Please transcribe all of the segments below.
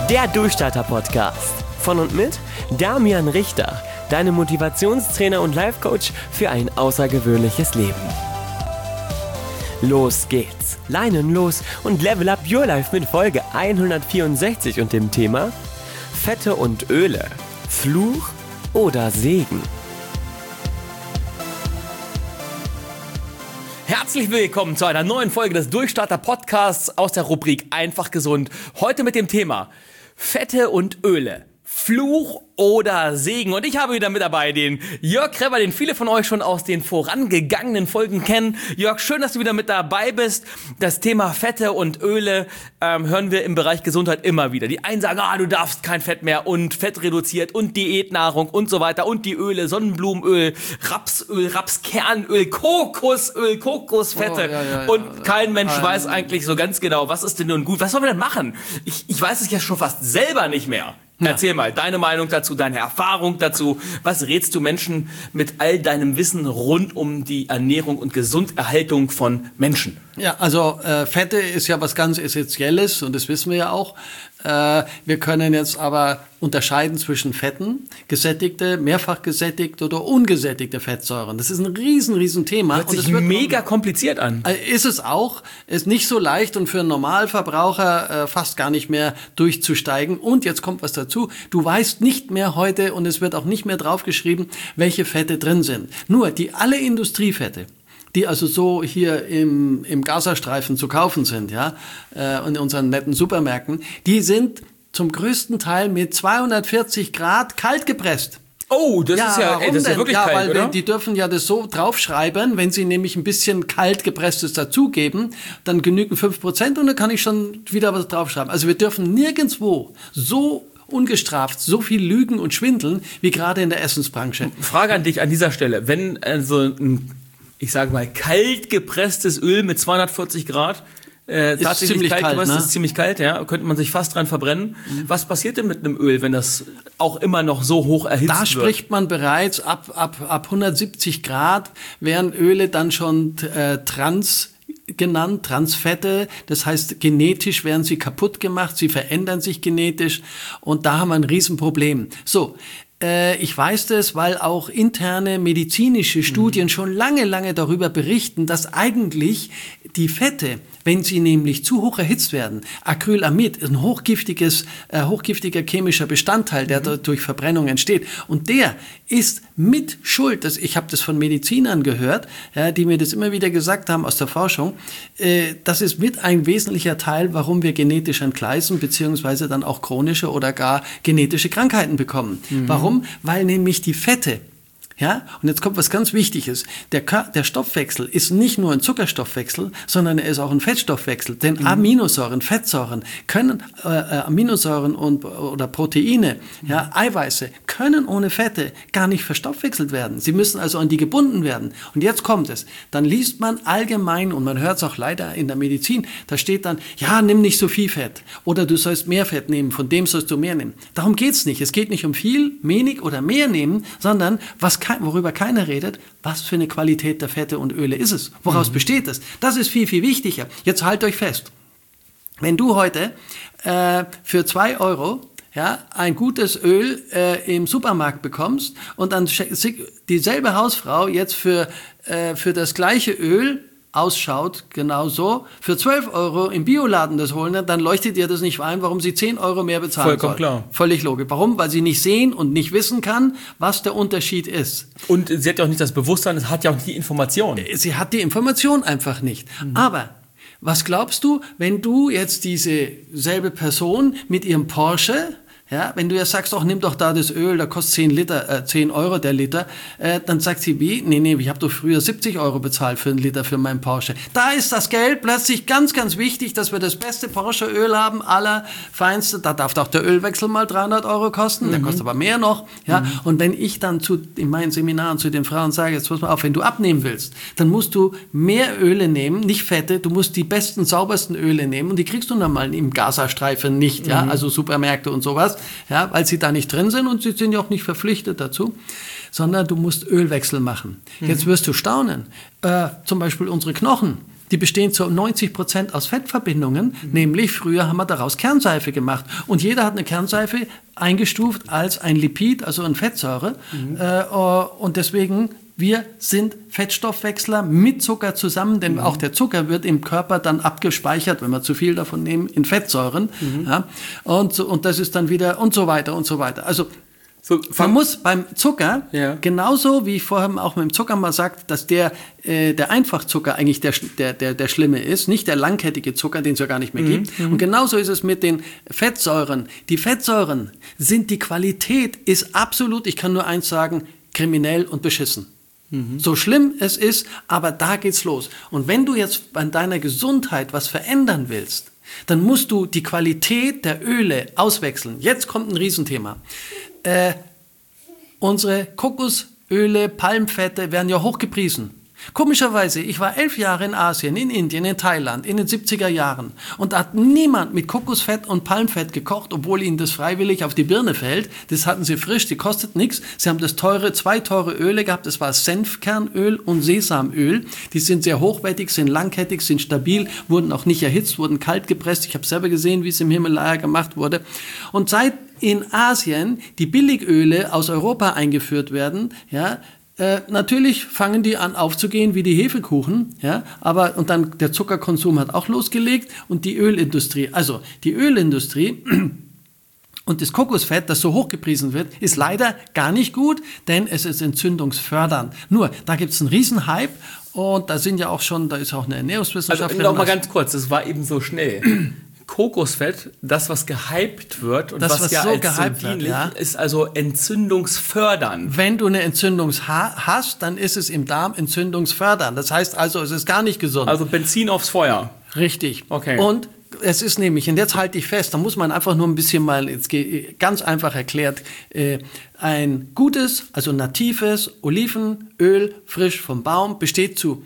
Der Durchstarter-Podcast. Von und mit Damian Richter, deinem Motivationstrainer und Life-Coach für ein außergewöhnliches Leben. Los geht's, Leinen los und level up your life mit Folge 164 und dem Thema Fette und Öle, Fluch oder Segen. Herzlich willkommen zu einer neuen Folge des Durchstarter-Podcasts aus der Rubrik Einfach Gesund. Heute mit dem Thema Fette und Öle, Fluch oder Segen. Und ich habe wieder mit dabei den Jörg Kreber, den viele von euch schon aus den vorangegangenen Folgen kennen. Jörg, schön, dass du wieder mit dabei bist. Das Thema Fette und Öle hören wir im Bereich Gesundheit immer wieder. Die einen sagen, du darfst kein Fett mehr und Fett reduziert und Diätnahrung und so weiter. Und die Öle, Sonnenblumenöl, Rapsöl, Rapskernöl, Kokosöl, Kokosfette. Und kein Mensch weiß eigentlich so ganz genau, was ist denn nun gut. Was sollen wir denn machen? Ich weiß es ja schon fast selber nicht mehr. Ja. Erzähl mal, deine Meinung dazu, deine Erfahrung dazu. Was rätst du Menschen mit all deinem Wissen rund um die Ernährung und Gesunderhaltung von Menschen? Ja, also Fette ist ja was ganz Essentielles und das wissen wir ja auch. Wir können jetzt aber unterscheiden zwischen Fetten, gesättigte, mehrfach gesättigte oder ungesättigte Fettsäuren. Das ist ein riesen Thema. Hört sich mega kompliziert an. Ist es auch. Ist nicht so leicht und für einen Normalverbraucher fast gar nicht mehr durchzusteigen. Und jetzt kommt was dazu. Du weißt nicht mehr heute und es wird auch nicht mehr draufgeschrieben, welche Fette drin sind. Nur alle Industriefette, die also so hier im Gazastreifen zu kaufen sind, ja, und in unseren netten Supermärkten, die sind zum größten Teil mit 240 Grad kalt gepresst. Oh, das ist ja wirklich kalt, weil oder? Die dürfen ja das so draufschreiben, wenn sie nämlich ein bisschen kalt gepresstes dazugeben, dann genügen 5% und dann kann ich schon wieder was draufschreiben. Also wir dürfen nirgendwo so ungestraft so viel lügen und schwindeln, wie gerade in der Essensbranche. Frage an dich an dieser Stelle. Wenn so ein, ich sage mal, kalt gepresstes Öl mit 240 Grad tatsächlich kalt gepresst, ist ziemlich kalt, ja, könnte man sich fast dran verbrennen. Was passiert denn mit einem Öl, wenn das auch immer noch so hoch erhitzt wird? Da spricht man bereits ab 170 Grad wären Öle dann schon genannt, Transfette, das heißt genetisch werden sie kaputt gemacht, sie verändern sich genetisch und da haben wir ein Riesenproblem. So, ich weiß das, weil auch interne medizinische Studien schon lange darüber berichten, dass eigentlich die Fette, wenn sie nämlich zu hoch erhitzt werden, Acrylamid ist ein hochgiftiger chemischer Bestandteil, der durch Verbrennung entsteht. Und der ist mit Schuld, ich habe das von Medizinern gehört, die mir das immer wieder gesagt haben aus der Forschung, das ist mit ein wesentlicher Teil, warum wir genetisch entgleisen, beziehungsweise dann auch chronische oder gar genetische Krankheiten bekommen. Warum? Weil nämlich die Fette, ja, und jetzt kommt was ganz Wichtiges. Der Stoffwechsel ist nicht nur ein Zuckerstoffwechsel, sondern er ist auch ein Fettstoffwechsel. Denn Aminosäuren, Fettsäuren können, Aminosäuren oder Proteine, ja, Eiweiße, können ohne Fette gar nicht verstoffwechselt werden. Sie müssen also an die gebunden werden. Und jetzt kommt es. Dann liest man allgemein, und man hört es auch leider in der Medizin, da steht dann, ja, nimm nicht so viel Fett. Oder du sollst mehr Fett nehmen, von dem sollst du mehr nehmen. Darum geht's nicht. Es geht nicht um viel, wenig oder mehr nehmen, sondern worüber keiner redet, was für eine Qualität der Fette und Öle ist es? Woraus besteht es? Das ist viel wichtiger. Jetzt haltet euch fest. Wenn du heute für 2 Euro ein gutes Öl im Supermarkt bekommst und dann dieselbe Hausfrau jetzt für das gleiche Öl ausschaut, genau so, für 12 Euro im Bioladen das holen, dann leuchtet ihr das nicht ein, warum sie 10 Euro mehr bezahlen Vollkommen soll. klar. Völlig logisch. Warum? Weil sie nicht sehen und nicht wissen kann, was der Unterschied ist. Und sie hat ja auch nicht das Bewusstsein, es hat ja auch nicht die Information. Sie hat die Information einfach nicht. Aber was glaubst du, wenn du jetzt diese selbe Person mit ihrem Porsche, ja, wenn du ja sagst, nimm doch da das Öl, da kostet 10 Euro der Liter, dann sagt sie, wie? Nee, ich habe doch früher 70 Euro bezahlt für einen Liter für meinen Porsche. Da ist das Geld plötzlich ganz wichtig, dass wir das beste Porsche-Öl haben, allerfeinste. Da darf doch der Ölwechsel mal 300 Euro kosten, der kostet aber mehr noch. Ja. Und wenn ich dann in meinen Seminaren zu den Frauen sage, jetzt pass mal auf, wenn du abnehmen willst, dann musst du mehr Öle nehmen, nicht Fette, du musst die besten, saubersten Öle nehmen und die kriegst du normal im Gazastreifen nicht, ja, also Supermärkte und sowas. Ja, weil sie da nicht drin sind und sie sind ja auch nicht verpflichtet dazu, sondern du musst Ölwechsel machen. Jetzt wirst du staunen. Zum Beispiel unsere Knochen. die bestehen zu 90% aus Fettverbindungen, nämlich früher haben wir daraus Kernseife gemacht. Und jeder hat eine Kernseife eingestuft als ein Lipid, also eine Fettsäure. Und deswegen, wir sind Fettstoffwechsler mit Zucker zusammen, denn auch der Zucker wird im Körper dann abgespeichert, wenn wir zu viel davon nehmen, in Fettsäuren. Ja, und das ist dann wieder und so weiter und so weiter. Also man muss beim Zucker, genauso wie ich vorher auch mit dem Zucker mal sagt, dass der Einfachzucker eigentlich der Schlimme ist, nicht der langkettige Zucker, den es ja gar nicht mehr gibt. Und genauso ist es mit den Fettsäuren. Die Fettsäuren sind, die Qualität ist absolut, ich kann nur eins sagen, kriminell und beschissen. So schlimm es ist, aber da geht's los. Und wenn du jetzt an deiner Gesundheit was verändern willst, dann musst du die Qualität der Öle auswechseln. Jetzt kommt ein Riesenthema. Unsere Kokosöle, Palmfette werden ja hochgepriesen. Komischerweise, ich war 11 Jahre in Asien, in Indien, in Thailand, in den 70er Jahren. Und da hat niemand mit Kokosfett und Palmfett gekocht, obwohl ihnen das freiwillig auf die Birne fällt. Das hatten sie frisch, die kostet nichts. Sie haben zwei teure Öle gehabt, das war Senfkernöl und Sesamöl. Die sind sehr hochwertig, sind langkettig, sind stabil, wurden auch nicht erhitzt, wurden kalt gepresst. Ich habe selber gesehen, wie es im Himalaya gemacht wurde. Und seit in Asien die Billigöle aus Europa eingeführt werden, ja, natürlich fangen die an aufzugehen wie die Hefekuchen, ja, und dann der Zuckerkonsum hat auch losgelegt und die Ölindustrie, also die Ölindustrie und das Kokosfett, das so hochgepriesen wird, ist leider gar nicht gut, denn es ist entzündungsfördernd. Nur, da gibt es einen Riesenhype und da ist auch eine Ernährungswissenschaftlerin. Also noch mal ganz kurz, das war eben so schnell. Kokosfett, das was gehypt wird und das, was ja so als so dienlich ist, also entzündungsfördernd. Wenn du eine Entzündung hast, dann ist es im Darm entzündungsfördernd. Das heißt also, es ist gar nicht gesund. Also Benzin aufs Feuer. Richtig. Okay. Und es ist nämlich, und jetzt halte ich fest, da muss man einfach nur ein bisschen mal, jetzt ganz einfach erklärt, ein gutes, also natives Olivenöl, frisch vom Baum, besteht zu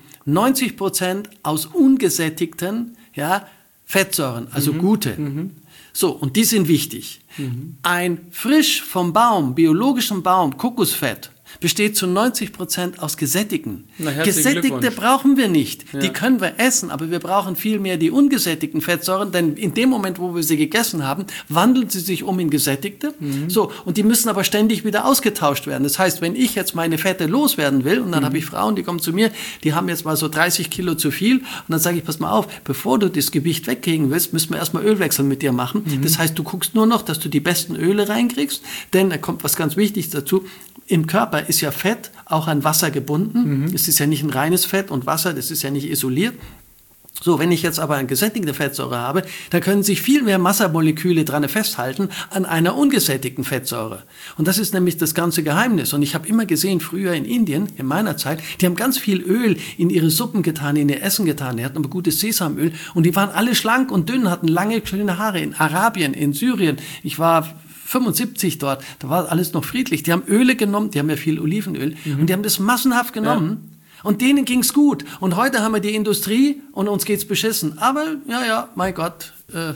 90% aus ungesättigten, Fettsäuren, also gute. So, und die sind wichtig. Ein frisch vom Baum, biologischen Baum, Kokosfett, besteht zu 90% aus gesättigten. Gesättigte brauchen wir nicht. Ja. Die können wir essen, aber wir brauchen viel mehr die ungesättigten Fettsäuren, denn in dem Moment, wo wir sie gegessen haben, wandeln sie sich um in gesättigte. So, und die müssen aber ständig wieder ausgetauscht werden. Das heißt, wenn ich jetzt meine Fette loswerden will, und dann habe ich Frauen, die kommen zu mir, die haben jetzt mal so 30 Kilo zu viel, und dann sage ich, pass mal auf, bevor du das Gewicht wegkriegen willst, müssen wir erstmal Ölwechsel mit dir machen. Das heißt, du guckst nur noch, dass du die besten Öle reinkriegst, denn da kommt was ganz Wichtiges dazu. Im Körper ist ja Fett auch an Wasser gebunden. Es ist ja nicht ein reines Fett und Wasser, das ist ja nicht isoliert. So, wenn ich jetzt aber eine gesättigte Fettsäure habe, dann können sich viel mehr Wassermoleküle dran festhalten an einer ungesättigten Fettsäure. Und das ist nämlich das ganze Geheimnis. Und ich habe immer gesehen, früher in Indien, in meiner Zeit, die haben ganz viel Öl in ihre Suppen getan, in ihr Essen getan. Die hatten aber gutes Sesamöl und die waren alle schlank und dünn, hatten lange, schöne Haare. In Arabien, in Syrien, ich war 75 dort, da war alles noch friedlich. Die haben Öle genommen, die haben ja viel Olivenöl und die haben das massenhaft genommen und denen ging's gut. Und heute haben wir die Industrie und uns geht's beschissen. Aber, mein Gott,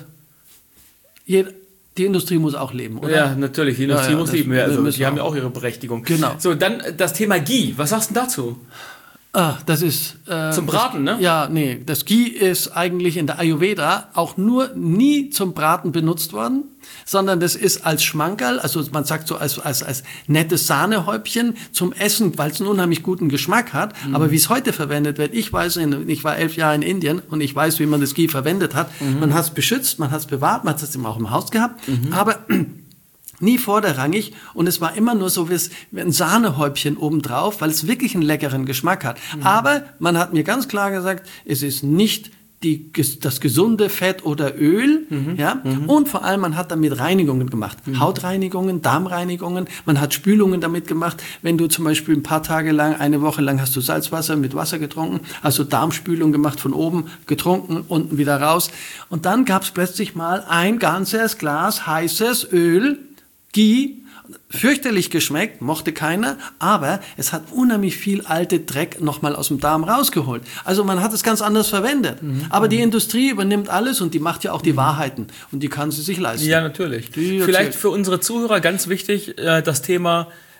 die Industrie muss auch leben, oder? Ja, natürlich, die Industrie muss leben. Also, die haben ja auch ihre Berechtigung. Genau. So, dann das Thema Ghee. Was sagst du dazu? Das ist zum Braten, ne? Ja, nee. Das Ghee ist eigentlich in der Ayurveda auch nie zum Braten benutzt worden, sondern das ist als Schmankerl, also man sagt so als nettes Sahnehäubchen zum Essen, weil es einen unheimlich guten Geschmack hat. Aber wie es heute verwendet wird, ich war 11 Jahre in Indien und ich weiß, wie man das Ghee verwendet hat. Man hat es beschützt, man hat es bewahrt, man hat es immer auch im Haus gehabt, aber nie vorderrangig und es war immer nur so wie ein Sahnehäubchen obendrauf, weil es wirklich einen leckeren Geschmack hat. Aber man hat mir ganz klar gesagt, es ist nicht das gesunde Fett oder Öl, und vor allem man hat damit Reinigungen gemacht, Hautreinigungen, Darmreinigungen, man hat Spülungen damit gemacht, wenn du zum Beispiel ein paar Tage lang, eine Woche lang hast du Salzwasser mit Wasser getrunken, also Darmspülung gemacht, von oben getrunken, unten wieder raus und dann gab es plötzlich mal ein ganzes Glas heißes Öl, Ghee, fürchterlich geschmeckt, mochte keiner, aber es hat unheimlich viel alte Dreck nochmal aus dem Darm rausgeholt. Also man hat es ganz anders verwendet. Aber die Industrie übernimmt alles und die macht ja auch die Wahrheiten und die kann sie sich leisten. Ja, natürlich. Vielleicht für unsere Zuhörer ganz wichtig, das Thema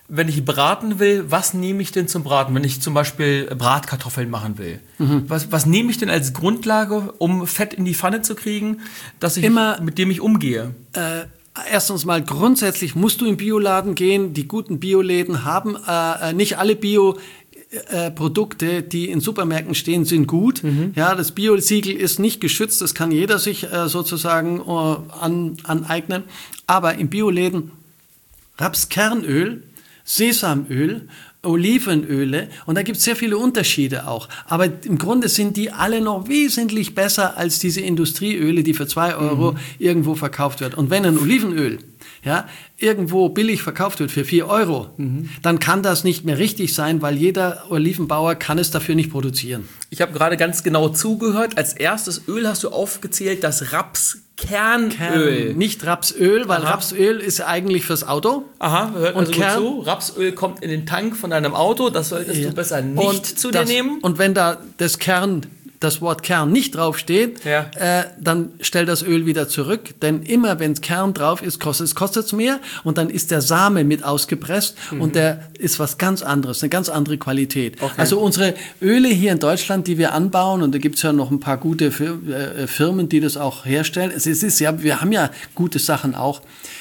wenn ich braten will, was nehme ich denn zum Braten? Wenn ich zum Beispiel Bratkartoffeln machen will. Was nehme ich denn als Grundlage, um Fett in die Pfanne zu kriegen, mit dem ich umgehe? Erstens mal, grundsätzlich musst du in Bioladen gehen. Die guten Bioläden haben nicht alle Produkte, die in Supermärkten stehen, sind gut. Ja, das Bio-Siegel ist nicht geschützt, das kann jeder sich sozusagen aneignen. Aber in Bioläden Rapskernöl, Sesamöl, Olivenöle und da gibt es sehr viele Unterschiede auch. Aber im Grunde sind die alle noch wesentlich besser als diese Industrieöle, die für 2 Euro irgendwo verkauft wird. Und wenn ein Olivenöl irgendwo billig verkauft wird für 4 Euro, dann kann das nicht mehr richtig sein, weil jeder Olivenbauer kann es dafür nicht produzieren. Ich habe gerade ganz genau zugehört. Als erstes Öl hast du aufgezählt, das Rapskernöl. Nicht Rapsöl, weil Rapsöl ist eigentlich fürs Auto. Aha, hört also gut zu. Rapsöl kommt in den Tank von deinem Auto, das solltest du besser nicht zu dir nehmen. Und wenn da das Wort Kern nicht draufsteht, dann stell das Öl wieder zurück, denn immer wenn Kern drauf ist, kostet es mehr und dann ist der Same mit ausgepresst und der ist was ganz anderes, eine ganz andere Qualität. Okay. Also unsere Öle hier in Deutschland, die wir anbauen, und da gibt es ja noch ein paar gute Firmen, die das auch herstellen, wir haben ja gute Sachen auch,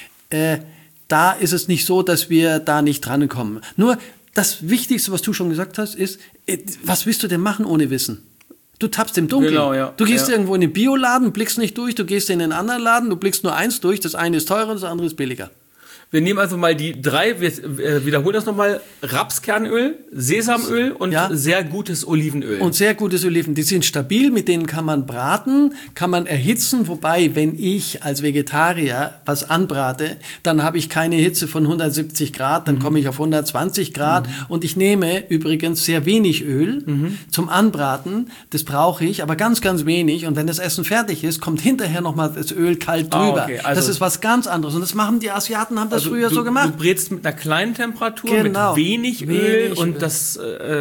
da ist es nicht so, dass wir da nicht drankommen. Nur das Wichtigste, was du schon gesagt hast, ist, was willst du denn machen ohne Wissen? Du tappst im Dunkeln. Genau, ja. Du gehst irgendwo in den Bioladen, blickst nicht durch, du gehst in den anderen Laden, du blickst nur eins durch, das eine ist teurer, das andere ist billiger. Wir nehmen also mal die 3, wir wiederholen das nochmal, Rapskernöl, Sesamöl und sehr gutes Olivenöl. Und sehr gutes Oliven, die sind stabil, mit denen kann man braten, kann man erhitzen, wobei, wenn ich als Vegetarier was anbrate, dann habe ich keine Hitze von 170 Grad, dann komme ich auf 120 Grad und ich nehme übrigens sehr wenig Öl zum Anbraten, das brauche ich, aber ganz, ganz wenig und wenn das Essen fertig ist, kommt hinterher nochmal das Öl kalt drüber. Okay. Also das ist was ganz anderes und das machen die Asiaten, haben das früher so gemacht. Du brätst mit einer kleinen Temperatur, mit wenig Öl und das...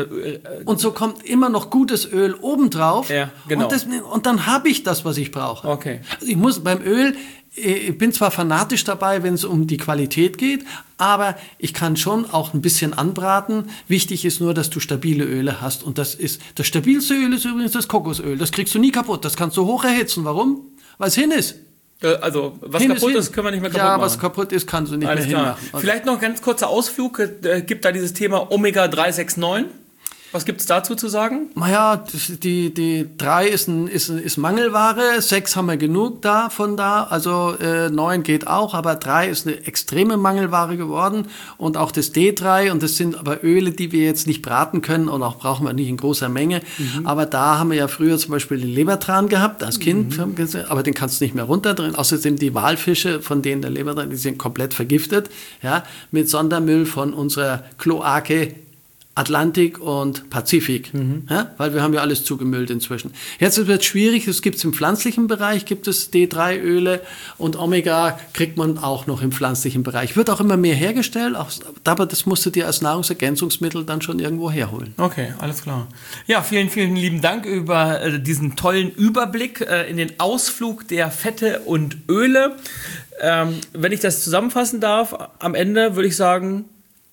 und so kommt immer noch gutes Öl obendrauf. Ja, genau. Und dann habe ich das, was ich brauche. Okay. Also ich muss beim Öl, ich bin zwar fanatisch dabei, wenn es um die Qualität geht, aber ich kann schon auch ein bisschen anbraten. Wichtig ist nur, dass du stabile Öle hast. Und das stabilste Öl ist übrigens das Kokosöl. Das kriegst du nie kaputt. Das kannst du hoch erhitzen. Warum? Weil es hin ist. Also, was kaputt ist, können wir nicht mehr kaputt machen. Ja, was kaputt ist, kannst du nicht mehr hinmachen. Okay. Vielleicht noch ein ganz kurzer Ausflug. Gibt da dieses Thema Omega 369? Was gibt es dazu zu sagen? Naja, die 3 ist Mangelware, 6 haben wir genug davon da, also 9 geht auch, aber 3 ist eine extreme Mangelware geworden und auch das D3 und das sind aber Öle, die wir jetzt nicht braten können und auch brauchen wir nicht in großer Menge, aber da haben wir ja früher zum Beispiel den Lebertran gehabt als Kind, aber den kannst du nicht mehr runterdrehen, außerdem die Walfische, von denen der Lebertran, die sind komplett vergiftet, ja, mit Sondermüll von unserer Kloake Atlantik und Pazifik, weil wir haben ja alles zugemüllt inzwischen. Jetzt wird es schwierig, es gibt es im pflanzlichen Bereich, gibt es D3-Öle und Omega kriegt man auch noch im pflanzlichen Bereich. Wird auch immer mehr hergestellt, aber das musst du dir als Nahrungsergänzungsmittel dann schon irgendwo herholen. Okay, alles klar. Ja, vielen, vielen lieben Dank über diesen tollen Überblick in den Ausflug der Fette und Öle. Wenn ich das zusammenfassen darf, am Ende würde ich sagen,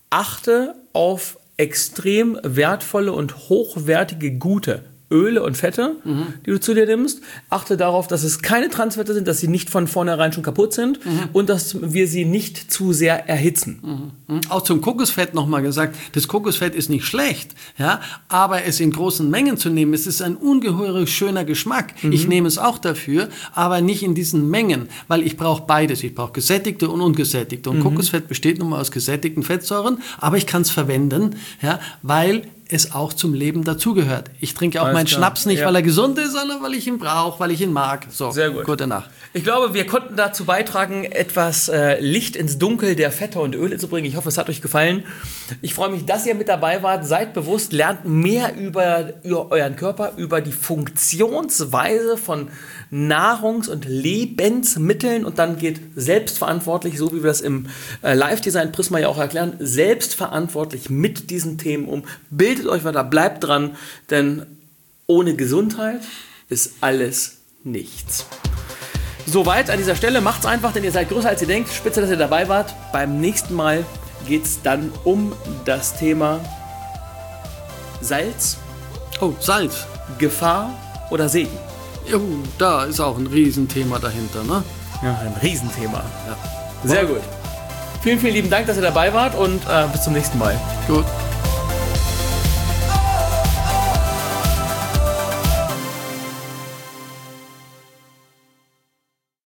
achte auf extrem wertvolle und hochwertige, gute Öle und Fette, die du zu dir nimmst. Achte darauf, dass es keine Transfette sind, dass sie nicht von vornherein schon kaputt sind und dass wir sie nicht zu sehr erhitzen. Auch zum Kokosfett nochmal gesagt, das Kokosfett ist nicht schlecht, ja, aber es in großen Mengen zu nehmen, es ist ein ungeheuer schöner Geschmack. Ich nehme es auch dafür, aber nicht in diesen Mengen, weil ich brauche beides. Ich brauche gesättigte und ungesättigte. Und Kokosfett besteht nun mal aus gesättigten Fettsäuren, aber ich kann es verwenden, ja, weil es auch zum Leben dazugehört. Ich trinke auch meinen Schnaps nicht, weil er gesund ist, sondern weil ich ihn brauche, weil ich ihn mag. So, sehr gut. Gute Nacht. Ich glaube, wir konnten dazu beitragen, etwas Licht ins Dunkel der Fette und Öle zu bringen. Ich hoffe, es hat euch gefallen. Ich freue mich, dass ihr mit dabei wart. Seid bewusst, lernt mehr über euren Körper, über die Funktionsweise von Nahrungs- und Lebensmitteln und dann geht selbstverantwortlich, so wie wir das im Live-Design Prisma ja auch erklären, selbstverantwortlich mit diesen Themen um. Bildet euch weiter, bleibt dran, denn ohne Gesundheit ist alles nichts. Soweit an dieser Stelle. Macht's einfach, denn ihr seid größer als ihr denkt. Spitze, dass ihr dabei wart. Beim nächsten Mal geht es dann um das Thema Salz, Oh, Salz. Gefahr oder Segen. Jo, da ist auch ein Riesenthema dahinter, ne? Ja, ein Riesenthema. Ja. Sehr gut. Vielen, vielen lieben Dank, dass ihr dabei wart und bis zum nächsten Mal. Gut.